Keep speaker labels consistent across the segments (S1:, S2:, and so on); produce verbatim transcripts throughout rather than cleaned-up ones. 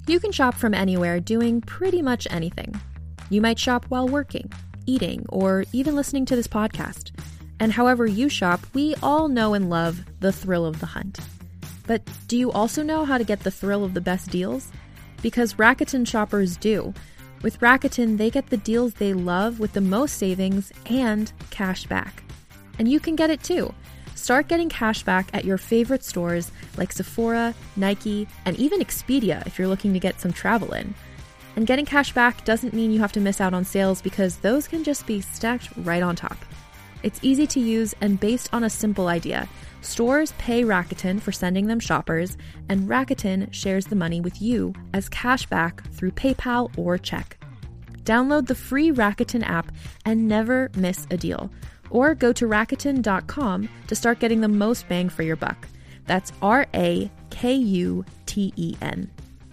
S1: You can shop from anywhere doing pretty much anything. You might shop while working, eating, or even listening to this podcast. And however you shop, we all know and love the thrill of the hunt. But do you also know how to get the thrill of the best deals? Because Rakuten shoppers do. With Rakuten, they get the deals they love with the most savings and cash back. And you can get it too. Start getting cash back at your favorite stores like Sephora, Nike, and even Expedia if you're looking to get some travel in. And getting cash back doesn't mean you have to miss out on sales because those can just be stacked right on top. It's easy to use and based on a simple idea. Stores pay Rakuten for sending them shoppers, and Rakuten shares the money with you as cash back through PayPal or check. Download the free Rakuten app and never miss a deal. Or go to Rakuten dot com to start getting the most bang for your buck. That's R A K U T E N.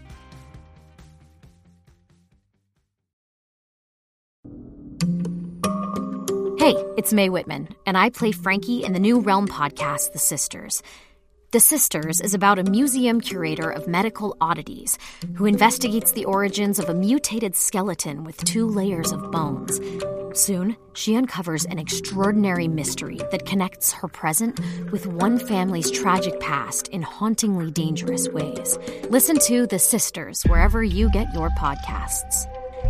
S2: Hey, it's Mae Whitman, and I play Frankie in the new Realm podcast, The Sisters. The Sisters is about a museum curator of medical oddities who investigates the origins of a mutated skeleton with two layers of bones. Soon, she uncovers an extraordinary mystery that connects her present with one family's tragic past in hauntingly dangerous ways. Listen to The Sisters wherever you get your podcasts.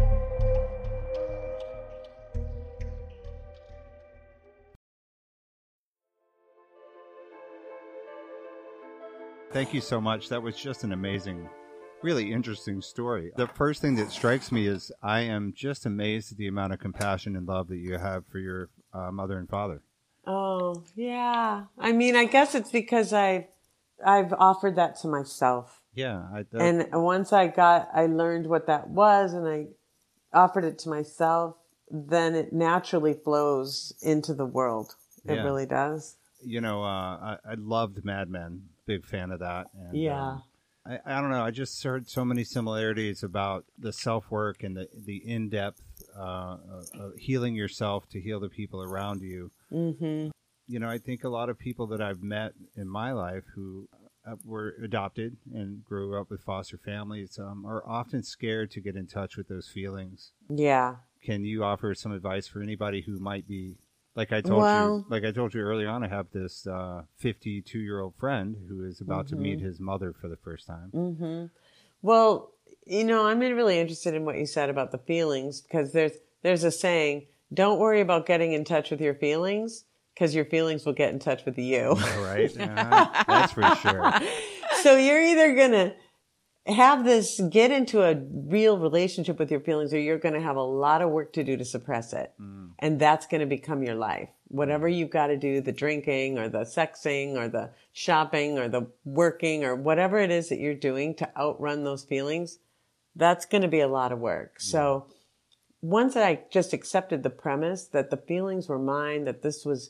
S3: Thank you so much. That was just an amazing, really interesting story. The first thing that strikes me is I am just amazed at the amount of compassion and love that you have for your uh, mother and father.
S4: Oh, yeah. I mean, I guess it's because I've, I've offered that to myself.
S3: Yeah. I, that,
S4: and once I got, I learned what that was and I offered it to myself, then it naturally flows into the world. It
S3: yeah.
S4: really does.
S3: You know, uh, I, I loved Mad Men. Big fan of that. And,
S4: yeah.
S3: Um, I, I don't know. I just heard so many similarities about the self-work and the, the in-depth uh, uh, healing yourself to heal the people around you.
S4: Mm-hmm.
S3: You know, I think a lot of people that I've met in my life who uh, were adopted and grew up with foster families um, are often scared to get in touch with those feelings.
S4: Yeah.
S3: Can you offer some advice for anybody who might be Like I told
S4: well,
S3: you, like I told you early on, I have this uh, fifty-two-year-old friend who is about
S4: mm-hmm.
S3: to meet his mother for the first time.
S4: Mm-hmm. Well, you know, I'm really interested in what you said about the feelings because there's there's a saying: "Don't worry about getting in touch with your feelings, because your feelings will get in touch with you."
S3: Right? Uh, that's for sure.
S4: So you're either gonna have this, get into a real relationship with your feelings, or you're going to have a lot of work to do to suppress it. Mm. And that's going to become your life. Whatever you've got to do, the drinking or the sexing or the shopping or the working or whatever it is that you're doing to outrun those feelings, that's going to be a lot of work. Yeah. So once I just accepted the premise that the feelings were mine, that this was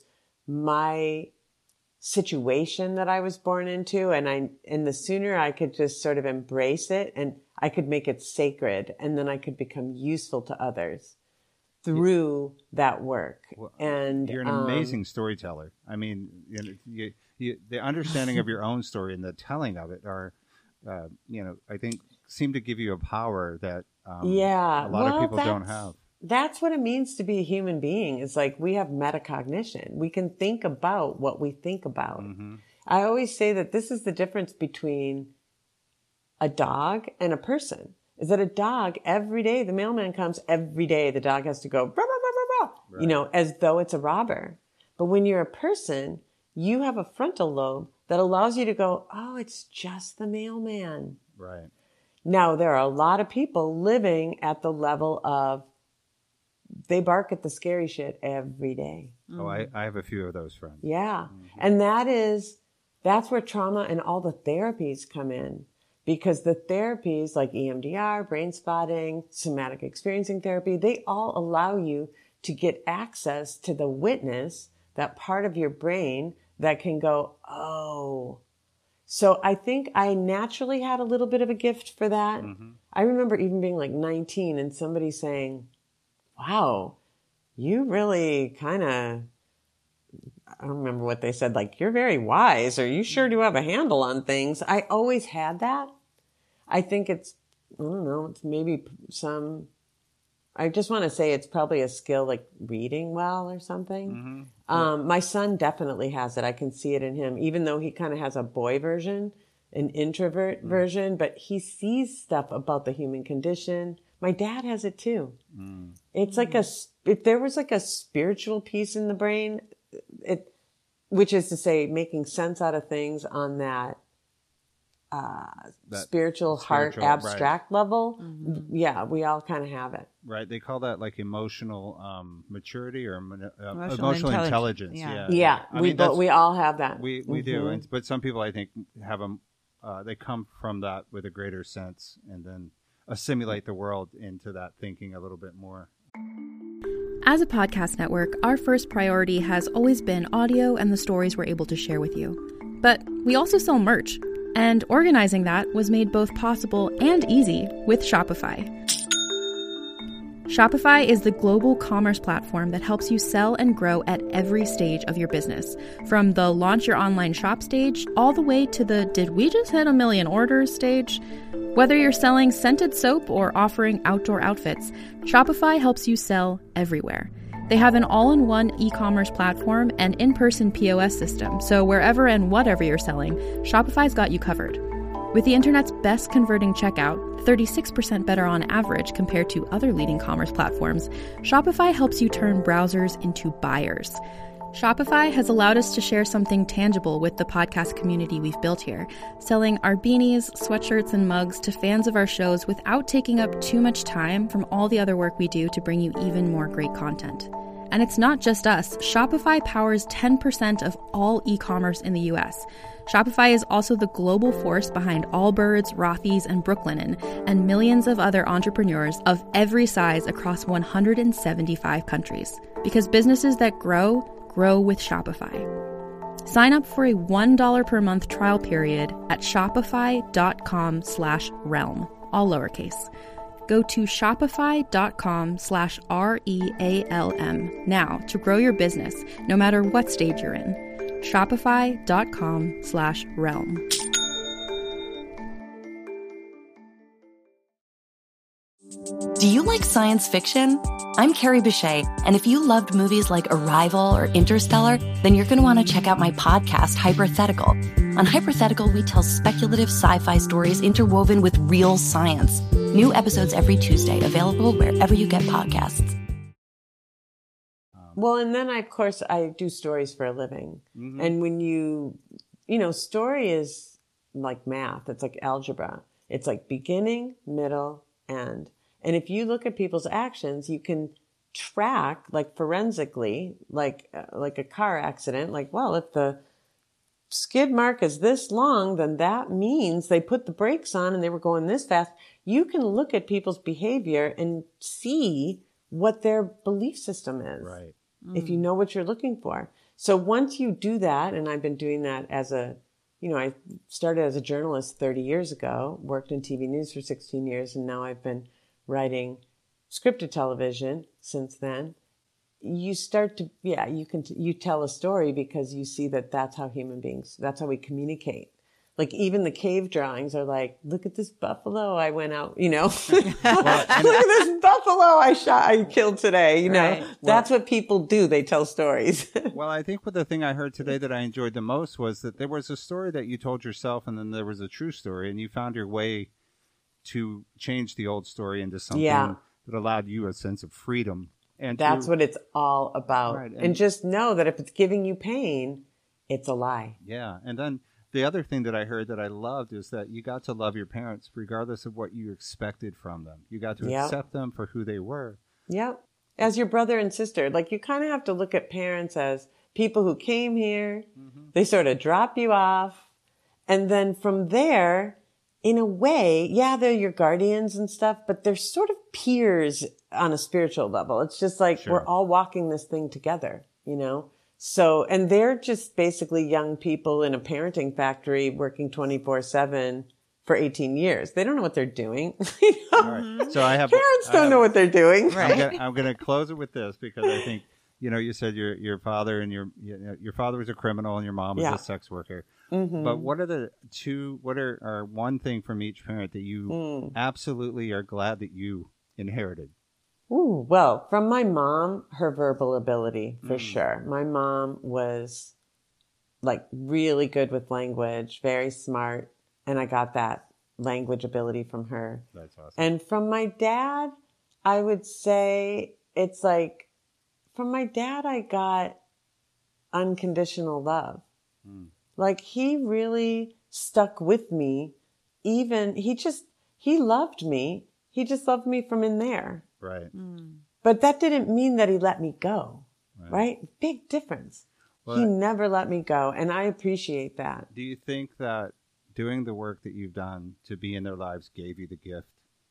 S4: my situation that I was born into, and I, and the sooner I could just sort of embrace it and I could make it sacred, and then I could become useful to others through that work.
S3: Well,
S4: and
S3: you're an
S4: um,
S3: amazing storyteller. I mean, you know, you, you, the understanding of your own story and the telling of it are, uh, you know, I think seem to give you a power that um,
S4: yeah,
S3: a lot
S4: well,
S3: of people don't have.
S4: That's what it means to be a human being. It's like we have metacognition. We can think about what we think about. Mm-hmm. I always say that this is the difference between a dog and a person. Is that a dog, every day, the mailman comes, every day the dog has to go, rah, rah, rah, rah, rah, right. You know, as though it's a robber. But when you're a person, you have a frontal lobe that allows you to go, oh, it's just the mailman.
S3: Right.
S4: Now, there are a lot of people living at the level of, they bark at the scary shit every day.
S3: Oh, I, I have a few of those friends.
S4: Yeah. Mm-hmm. And that is, that's where trauma and all the therapies come in. Because the therapies like E M D R, brain spotting, somatic experiencing therapy, they all allow you to get access to the witness, that part of your brain that can go, oh. So I think I naturally had a little bit of a gift for that. Mm-hmm. I remember even being like nineteen and somebody saying, wow, you really kind of, I don't remember what they said, like, you're very wise, or you sure do have a handle on things. I always had that. I think it's I don't know, it's maybe some, I just want to say it's probably a skill like reading well or something. Mm-hmm. Um, my son definitely has it. I can see it in him, even though he kind of has a boy version, an introvert mm. version, but he sees stuff about the human condition. My dad has it too. Mm. It's like a, if there was like a spiritual piece in the brain, it, which is to say making sense out of things on that, uh, that spiritual, heart abstract right. level. Mm-hmm. Yeah, we all kind of have it.
S3: Right. They call that like emotional um, maturity or uh, emotional,
S5: emotional intelligence.
S3: intelligence.
S4: Yeah.
S3: Yeah.
S4: yeah.
S3: I
S4: we
S3: mean,
S4: but we all have that.
S3: We we
S4: mm-hmm.
S3: do. And, but some people I think have them, uh, they come from that with a greater sense and then assimilate the world into that thinking a little bit more.
S1: As a podcast network, our first priority has always been audio and the stories we're able to share with you. But we also sell merch, and organizing that was made both possible and easy with Shopify. Shopify is the global commerce platform that helps you sell and grow at every stage of your business, from the launch your online shop stage all the way to the did we just hit a million orders stage. Whether you're selling scented soap or offering outdoor outfits, Shopify helps you sell everywhere. They have an all-in-one e-commerce platform and in-person P O S system, so wherever and whatever you're selling, Shopify's got you covered. With the internet's best converting checkout, thirty-six percent better on average compared to other leading commerce platforms, Shopify helps you turn browsers into buyers. Shopify has allowed us to share something tangible with the podcast community we've built here, selling our beanies, sweatshirts, and mugs to fans of our shows without taking up too much time from all the other work we do to bring you even more great content. And it's not just us. Shopify powers ten percent of all e-commerce in the U S. Shopify is also the global force behind Allbirds, Rothy's, and Brooklinen, and millions of other entrepreneurs of every size across one hundred seventy-five countries. Because businesses that grow, grow with Shopify. Sign up for a one dollar per month trial period at shopify.com slash realm, all lowercase. Go to shopify.com slash R-E-A-L-M now to grow your business, no matter what stage you're in. Shopify.com slash realm.
S6: Do you like science fiction? I'm Carrie Bechet, and if you loved movies like Arrival or Interstellar, then you're going to want to check out my podcast, Hypothetical. On Hypothetical, we tell speculative sci-fi stories interwoven with real science. New episodes every Tuesday, available wherever you get podcasts.
S4: Well, and then I, of course, I do stories for a living. Mm-hmm. And when you, you know, story is like math. It's like algebra. It's like beginning, middle, end. And if you look at people's actions, you can track, like forensically, like uh, like a car accident. Like, well, if the skid mark is this long, then that means they put the brakes on and they were going this fast. You can look at people's behavior and see what their belief system is.
S3: Right.
S4: Mm. If you know what you're looking for. So once you do that, and I've been doing that as a, you know, I started as a journalist thirty years ago, worked in T V news for sixteen years, and now I've been writing scripted television since then. You start to, yeah, you can, you tell a story because you see that that's how human beings, that's how we communicate. Like even the cave drawings are like, look at this buffalo I went out, you know, well, look at this buffalo I shot, I killed today, you know, right. That's well, what people do. They tell stories.
S3: Well, I think what the thing I heard today that I enjoyed the most was that there was a story that you told yourself and then there was a true story and you found your way to change the old story into something yeah. that allowed you a sense of freedom. And
S4: that's
S3: to,
S4: what it's all about.
S3: Right, and,
S4: and just know that if it's giving you pain, it's a lie.
S3: Yeah. And then the other thing that I heard that I loved is that you got to love your parents regardless of what you expected from them. You got to yep. accept them for who they were.
S4: Yep. As your brother and sister. Like you kind of have to look at parents as people who came here. Mm-hmm. They sort of drop you off. And then from there, in a way, yeah, they're your guardians and stuff, but they're sort of peers on a spiritual level. It's just like sure. we're all walking this thing together, you know? So, and they're just basically young people in a parenting factory working twenty-four seven for eighteen years. They don't know what they're doing. You know?
S3: All right. So I have
S4: parents don't
S3: I have,
S4: know what they're doing.
S3: Right. I'm gonna, I'm gonna close it with this because I think you know, you said your your father and your you know, your father was a criminal and your mom was
S4: Yeah.
S3: a sex worker.
S4: Mm-hmm.
S3: But what are the two? What are, are one thing from each parent that you
S4: Mm.
S3: absolutely are glad that you inherited?
S4: Ooh, well, from my mom, her verbal ability, for
S3: Mm.
S4: sure. My mom was like really good with language, very smart. And I got that language ability from her.
S3: That's awesome.
S4: And from my dad, I would say it's like, from my dad, I got unconditional love.
S3: Mm.
S4: Like he really stuck with me. Even, he just, he loved me. He just loved me from in there.
S3: Right.
S4: But that didn't mean that he let me go,
S3: Right.
S4: right? Big difference.
S3: Well,
S4: he never let me go, and I appreciate that.
S3: Do you think that doing the work that you've done to be in their lives gave you the gift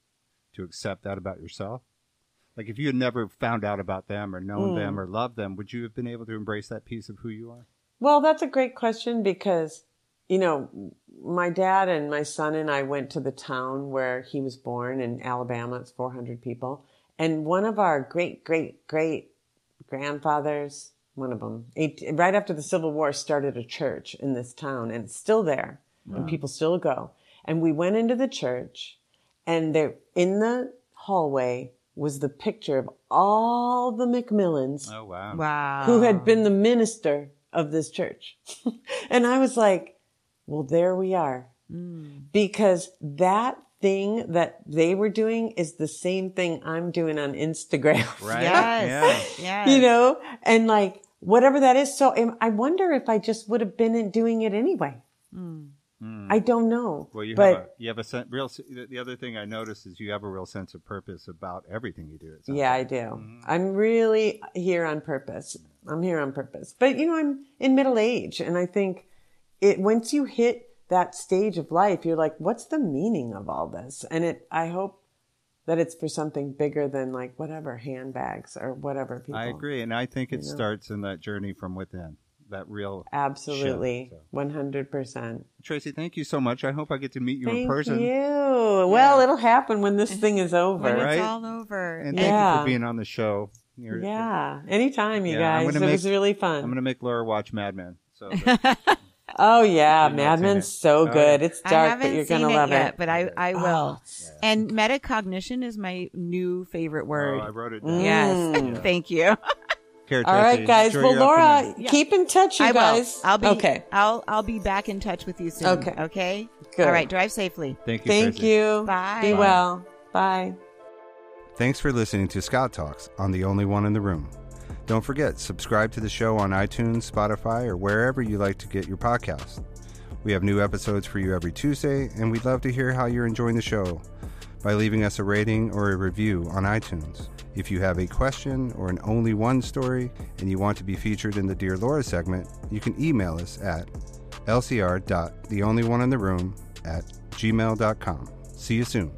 S3: to accept that about yourself? Like if you had never found out about them or known
S4: Mm.
S3: them or loved them, would you have been able to embrace that piece of who you are?
S4: Well, that's a great question because, you know, my dad and my son and I went to the town where he was born in Alabama. It's four hundred people. And one of our great, great, great grandfathers, one of them, eight, right after the Civil War, started a church in this town, and it's still there, and people still go. And we went into the church, and there in the hallway was the picture of all the McMillans
S3: Oh, wow.
S5: Wow.
S4: who had been the minister of this church. And I was like, well, there we are.
S5: Mm.
S4: Because that thing that they were doing is the same thing I'm doing on Instagram.
S3: Right?
S5: Yes.
S3: Yeah.
S5: Yes.
S4: You know, and like whatever that is. So am- I wonder if I just would have been in doing it anyway.
S5: Mm.
S3: Mm.
S4: I don't know.
S3: Well, you
S4: but
S3: have a, you have a sen- real. s- The other thing I noticed is you have a real sense of purpose about everything you do. It sounds
S4: yeah, I
S3: like.
S4: do.
S3: Mhm.
S4: I'm really here on purpose. I'm here on purpose. But you know, I'm in middle age, and I think it once you hit that stage of life, you're like, what's the meaning of all this? And it, I hope that it's for something bigger than like whatever handbags or whatever people.
S3: I agree, and I think it
S4: you know.
S3: starts in that journey from within. That real.
S4: Absolutely.
S3: shift, so.
S4: one hundred percent.
S3: Tracy, thank you so much. I hope I get to meet you
S4: Thank
S3: in person.
S4: you. Well, it'll happen when this thing is over.
S5: When
S3: Right?
S5: it's all over.
S3: And thank you
S4: Yeah.
S3: for being on the show. You're-
S4: Yeah. Anytime, you
S3: Yeah, I'm
S4: guys. It
S3: gonna
S4: was
S3: make-
S4: really fun.
S3: I'm going to make Laura watch Mad Men. So that-
S4: Oh yeah,
S3: You've not
S4: Mad
S3: seen
S4: Men's
S3: it.
S4: so
S3: Oh,
S4: good.
S3: yeah.
S4: It's
S5: I
S4: dark,
S5: haven't
S4: but you're
S5: seen
S4: gonna
S5: it
S4: love
S5: yet,
S4: it.
S5: but I, I will.
S4: Oh,
S5: And metacognition is my new favorite word.
S3: oh, I wrote it down.
S5: Yes.
S4: Mm.
S5: Thank you.
S3: Care,
S4: All
S3: Tracy.
S4: right, guys.
S3: Enjoy
S4: Well,
S3: your
S4: Laura,
S3: afternoon.
S4: keep in touch, you
S5: I
S4: guys.
S5: will. I'll be
S4: okay.
S5: I'll I'll be back in touch with you soon.
S4: Okay.
S5: Okay.
S4: Good.
S5: All right. Drive safely.
S3: Thank you.
S4: Thank
S3: Tracy.
S4: you.
S5: Bye.
S4: Be
S3: Bye.
S4: well. Bye.
S3: Thanks for listening to Scout Talks on The Only One in the Room. Don't forget, subscribe to the show on iTunes, Spotify, or wherever you like to get your podcasts. We have new episodes for you every Tuesday, and we'd love to hear how you're enjoying the show by leaving us a rating or a review on iTunes. If you have a question or an only one story and you want to be featured in the Dear Laura segment, you can email us at l c r dot the only one in the room at gmail dot com. See you soon.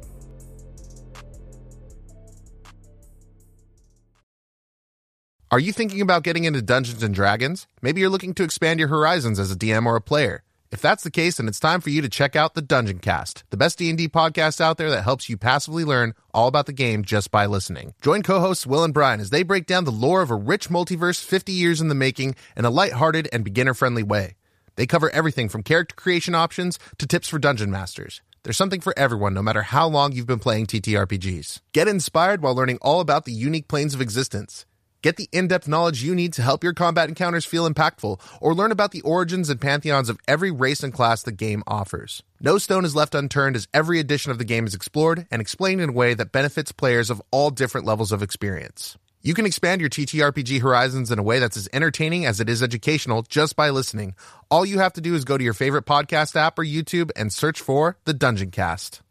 S7: Are you thinking about getting into Dungeons and Dragons? Maybe you're looking to expand your horizons as a D M or a player. If that's the case, then it's time for you to check out the Dungeon Cast, the best D and D podcast out there that helps you passively learn all about the game just by listening. Join co-hosts Will and Brian as they break down the lore of a rich multiverse fifty years in the making in a lighthearted and beginner-friendly way. They cover everything from character creation options to tips for dungeon masters. There's something for everyone, no matter how long you've been playing T T R P Gs. Get inspired while learning all about the unique planes of existence. Get the in-depth knowledge you need to help your combat encounters feel impactful, or learn about the origins and pantheons of every race and class the game offers. No stone is left unturned as every edition of the game is explored and explained in a way that benefits players of all different levels of experience. You can expand your T T R P G horizons in a way that's as entertaining as it is educational just by listening. All you have to do is go to your favorite podcast app or YouTube and search for The Dungeon Cast.